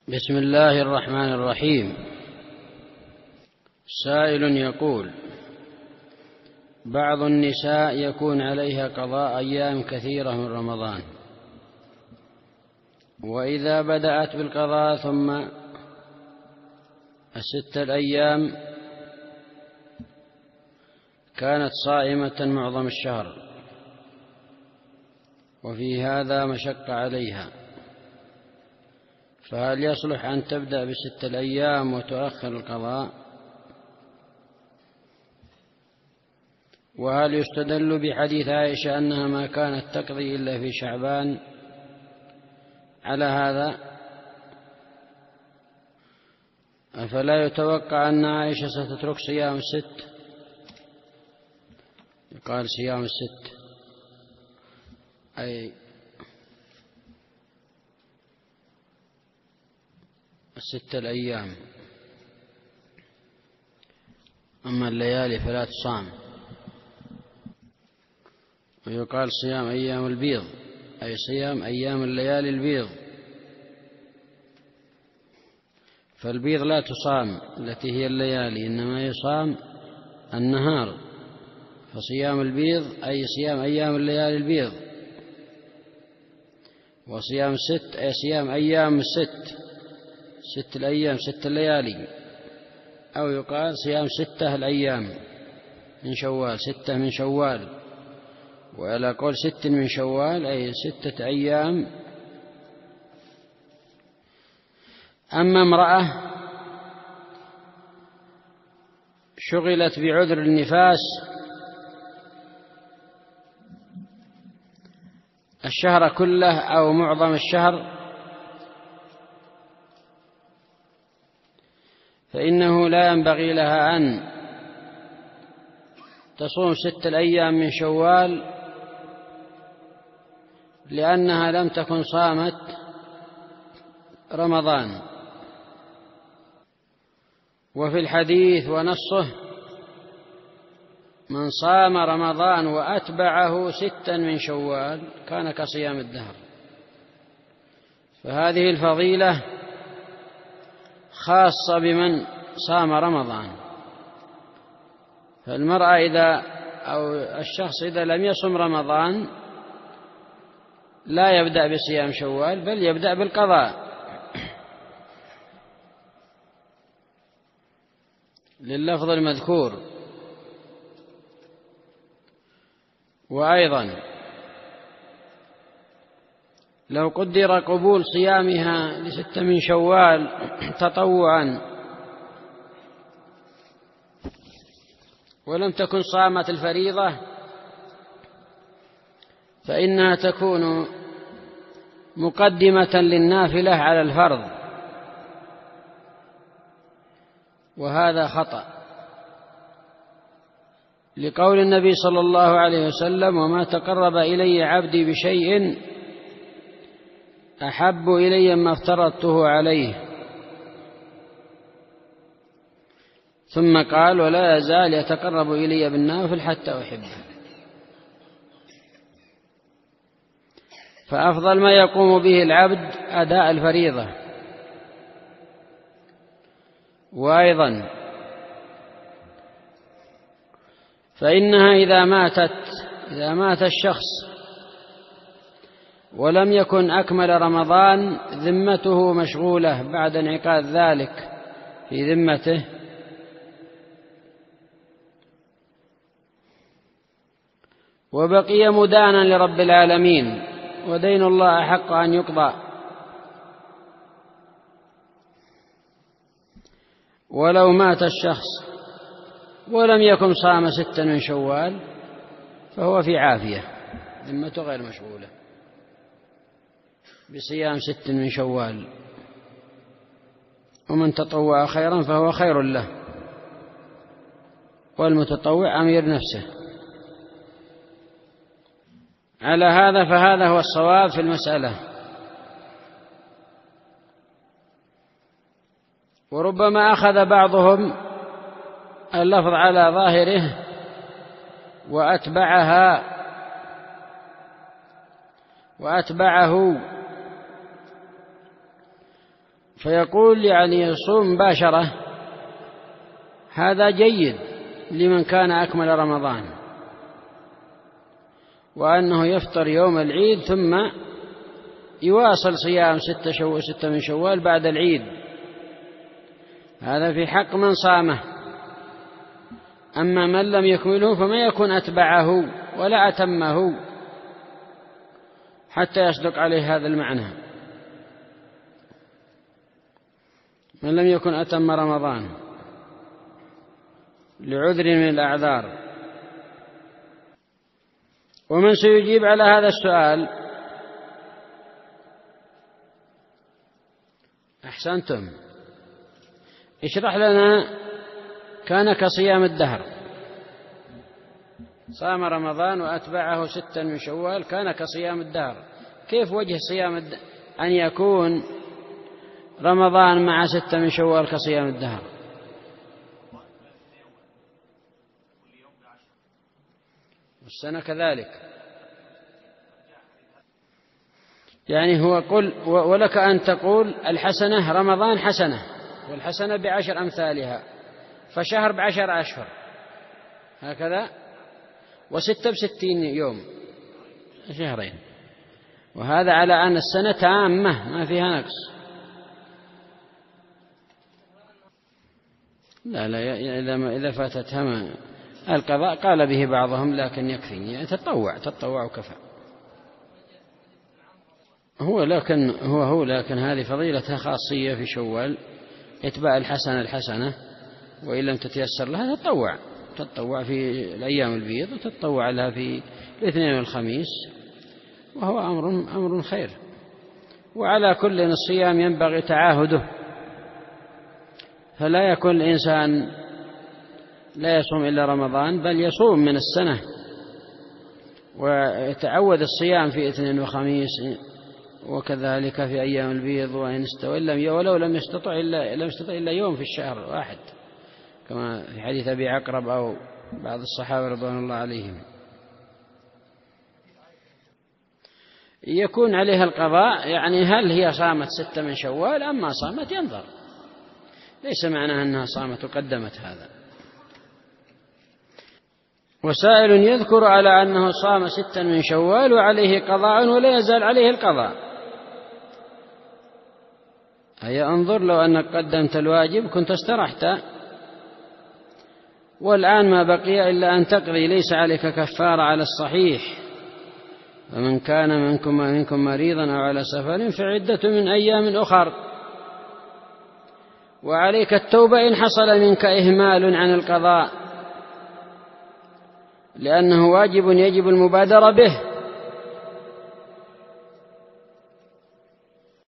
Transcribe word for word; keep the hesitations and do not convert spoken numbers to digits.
بسم الله الرحمن الرحيم. سائل يقول: بعض النساء يكون عليها قضاء أيام كثيرة من رمضان، وإذا بدأت بالقضاء ثم الستة الأيام كانت صائمة معظم الشهر، وفي هذا مشقة عليها، فهل يصلح أن تبدأ بستة الأيام وتؤخر القضاء؟ وهل يستدل بحديث عائشة أنها ما كانت تقضي إلا في شعبان على هذا؟ أفلا يتوقع أن عائشة ستترك صيام الست؟ يقال صيام الست أي الستة الأيام، أما الليالي فلا تصام. ويقال صيام أيام البيض أي صيام أيام الليالي البيض، فالبيض لا تصام التي هي الليالي، إنما يصام النهار، فصيام البيض أي صيام أيام الليالي البيض، وصيام الست أي صيام أيام الست، ست الأيام ست الليالي، أو يقال صيام ستة الأيام من شوال، ستة من شوال، وعلى قول ست من شوال أي ستة أيام. أما امرأة شغلت بعذر النفاس الشهر كله أو معظم الشهر، فإنه لا ينبغي لها أن تصوم ست الأيام من شوال، لأنها لم تكن صامت رمضان. وفي الحديث ونصه: من صام رمضان وأتبعه ستا من شوال كان كصيام الدهر. فهذه الفضيلة خاصة بمن صام رمضان، فالمرأة إذا أو الشخص إذا لم يصم رمضان لا يبدأ بصيام شوال، بل يبدأ بالقضاء لللفظ المذكور. وأيضا لو قدر قبول صيامها لستة من شوال تطوعا ولم تكن صامت الفريضة، فإنها تكون مقدمة للنافلة على الفرض، وهذا خطأ، لقول النبي صلى الله عليه وسلم: وما تقرب إلي عبدي بشيء أحب إلي ما افترضته عليه. ثم قال: ولا يزال يتقرب إلي بالنوافل حتى أحبه. فأفضل ما يقوم به العبد أداء الفريضة. وأيضا فإنها إذا ماتت إذا مات الشخص ولم يكن أكمل رمضان ذمته مشغولة بعد انعقاد ذلك في ذمته، وبقي مدانا لرب العالمين، ودين الله أحق أن يقضى. ولو مات الشخص ولم يكن صام ستا من شوال فهو في عافية، ذمته غير مشغولة بصيام ست من شوال، ومن تطوع خيرا فهو خير له، والمتطوع أمير نفسه. على هذا فهذا هو الصواب في المسألة. وربما أخذ بعضهم اللفظ على ظاهره وأتبعها وأتبعه فيقول يعني يصوم مباشرة هذا جيد لمن كان أكمل رمضان، وأنه يفطر يوم العيد ثم يواصل صيام ستة, شو... ستة من شوال بعد العيد، هذا في حق من صامه. أما من لم يكمله فما يكون أتبعه ولا أتمه حتى يصدق عليه هذا المعنى، من لم يكن أتم رمضان لعذر من الأعذار. ومن سيجيب على هذا السؤال؟ أحسنتم، اشرح لنا. كان كصيام الدهر، صام رمضان وأتبعه ستا من شوال، كان كصيام الدهر. كيف وجه صيام الد... أن يكون رمضان مع ستة من شوال كصيام الدهر؟ والسنة كذلك. يعني هو قل ولك أن تقول الحسنة رمضان حسنة، والحسنة بعشر أمثالها، فشهر بعشر أشهر هكذا، وستة بستين يوم شهرين، وهذا على أن السنة تامة ما فيها نقص. لا لا إذا فاتتها القضاء قال به بعضهم، لكن يكفي يعني تطوع تطوع وكفى. هو لكن هو هو لكن هذه فضيلتها خاصية في شوال، اتباع الحسنة الحسنة، وإن لم تتيسر لها تطوع تطوع في الأيام البيض، وتطوع لها في الاثنين والخميس، وهو أمر أمر خير. وعلى كل الصيام ينبغي تعاهده، فلا يكون الإنسان لا يصوم إلا رمضان، بل يصوم من السنة ويتعود الصيام في اثنين وخميس، وكذلك في أيام البيض، وإن استوى لم ولو لم يستطع إلا لم يستطع إلا يوم في الشهر واحد، كما في حديث أبي عقرب أو بعض الصحابة رضوان الله عليهم. يكون عليها القضاء، يعني هل هي صامت ستة من شوال أم ما صامت ينظر، ليس معناها أنها صامت وقدمت هذا. وسائل يذكر على أنه صام ستا من شوال وعليه قضاء ولا يزال عليه القضاء، أي انظر لو أنك قدمت الواجب كنت استرحت، والآن ما بقي إلا أن تقضي، ليس عليك كفارة على الصحيح، فمن كان منكم منكم مريضا أو على سفر فعدة من أيام أخر. وعليك التوبة إن حصل منك إهمال عن القضاء، لأنه واجب يجب المبادرة به،